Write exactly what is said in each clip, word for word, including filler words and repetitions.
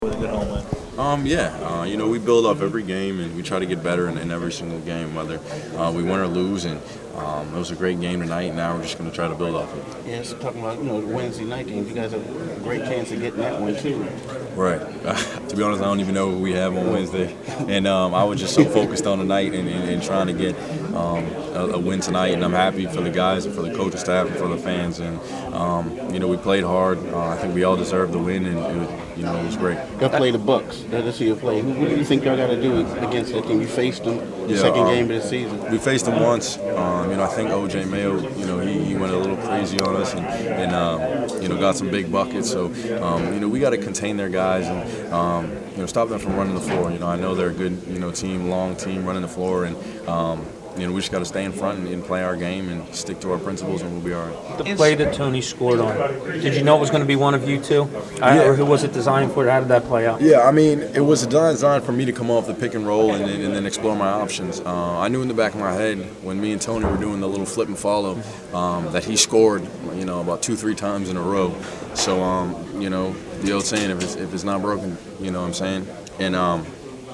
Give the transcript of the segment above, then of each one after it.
with a good home win? Um, yeah, uh, you know, we build up every game and we try to get better in, in every single game, whether uh, we win or lose. And um, it was a great game tonight, and now we're just going to try to build off it. Yeah, so talking about, you know, the Wednesday night games, you guys have a great chance of getting that one, too. Right. Uh, to be honest, I don't even know what we have on Wednesday. And um, I was just so focused on the night and, and, and trying to get um, a, a win tonight. And I'm happy for the guys and for the coaching staff and for the fans. And, um, you know, we played hard. Uh, I think we all deserved the win, and, it was, you know, it was great. Y'all play the Bucks. That's who you play. What do you think y'all got to do against that team? You faced them the Yeah, second um, game of the season. We faced them once. Um, you know, I think O J Mayo, you know, he, he went a little crazy on us and, and um, you know, got some big buckets. So, um, you know, we got to contain their guys and, um, you know, stop them from running the floor. You know, I know they're a good, you know, team, long team running the floor, and um, you know, we just got to stay in front and, and play our game and stick to our principles, and we'll be all right. The play that Tony scored on, did you know it was going to be one of you two? Yeah. Or who was it designed for? How did that play out? Yeah, I mean, it was designed for me to come off the pick and roll and then, and then explore my options. Uh, I knew in the back of my head when me and Tony were doing the little flip and follow um, that he scored, you know, about two, three times in a row. So, um, you know, the old saying, if it's, if it's not broken, you know what I'm saying? And, um,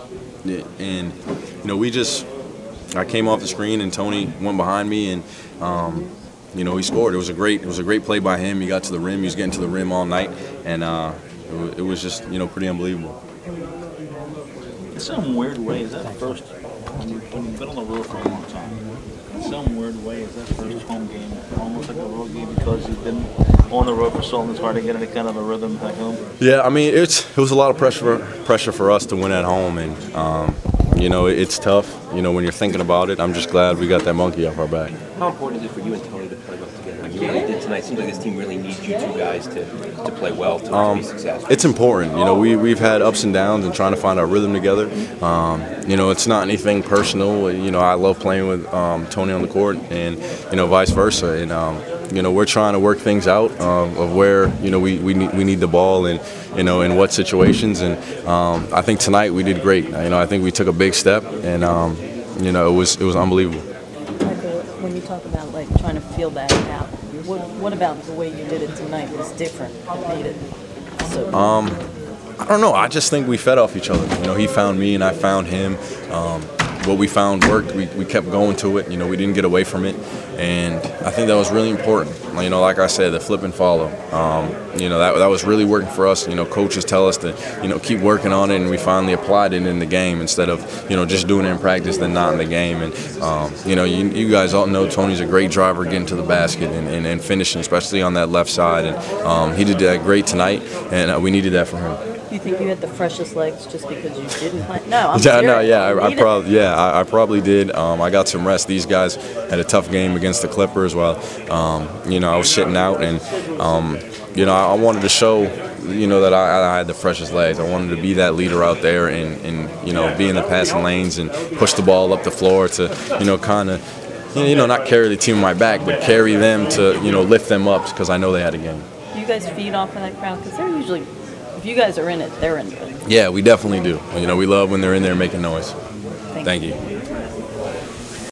and you know, we just – I came off the screen and Tony went behind me and, um, you know, he scored. It was a great, it was a great play by him. He got to the rim. He was getting to the rim all night, and uh, it, was, it was just, you know, pretty unbelievable. In some weird way, is that first, when you've been on the road for a long time, in some weird way, is that first home game almost like a road game because you've been on the road for so long, it's hard to get any kind of a rhythm back home? Yeah, I mean, it's it was a lot of pressure pressure for us to win at home, and, um, you know, it's tough, you know, when you're thinking about it. I'm just glad we got that monkey off our back. How important is it for you and Tony to play well together? I mean, you really did tonight. It seems like this team really needs you two guys to, to play well, to, Um, to be successful. it's important. You know, we, we've had ups and downs and trying to find our rhythm together. Um, you know, it's not anything personal. You know, I love playing with um, Tony on the court and, you know, vice versa. And, um, you know, we're trying to work things out um, of where, you know, we, we, need, we need the ball and, you know, in what situations. And um, I think tonight we did great. You know, I think we took a big step, and, um, you know, it was it was unbelievable. Michael, when you talk about, like, trying to feel that out, what, what about the way you did it tonight was different that made it so Um, I don't know. I just think we fed off each other. You know, he found me and I found him. Um, what we found worked. We, we kept going to it. You know, we didn't get away from it. And I think that was really important. You know, like I said, the flip and follow. Um, you know, that that was really working for us. You know, coaches tell us to, you know, keep working on it, and we finally applied it in the game instead of, you know, just doing it in practice then not in the game. And, um, you know, you, you guys all know Tony's a great driver getting to the basket and, and, and finishing, especially on that left side. And um, he did that great tonight, and uh, we needed that from him. Do you think you had the freshest legs just because you didn't play? No, I'm Yeah, serious. no, yeah, You I, I need it. probably, yeah, I, I probably did. Um, I got some rest. These guys had a tough game against the Clippers. Well, um, you know, I was sitting out, and um, you know, I wanted to show, you know, that I, I had the freshest legs. I wanted to be that leader out there, and, and you know, be in the passing lanes and push the ball up the floor to, you know, kind of, you know, not carry the team on my back, but carry them to, you know, lift them up because I know they had a game. Do you guys feed off of that crowd? Because they're usually, if you guys are in it, they're in it. Yeah, we definitely do. You know, we love when they're in there making noise. Thank Thank you. you.